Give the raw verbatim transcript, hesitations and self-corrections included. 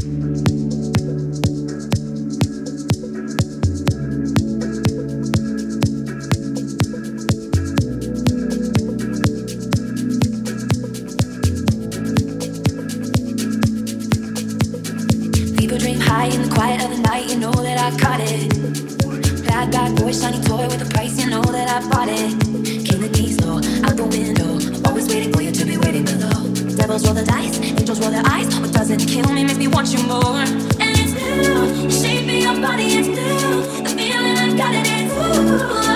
People dream high in the quiet of the night, you know that I caught it. Bad, bad boy, shiny toy with a price, you know that I bought it. King the keys low, out the window. I'm always waiting for you to be waiting below. Devils roll the dice, angels roll their eyes. What doesn't kill me makes me want you more. And it's new, you shape me your body, it's new. The feeling I've got it, it's ooh.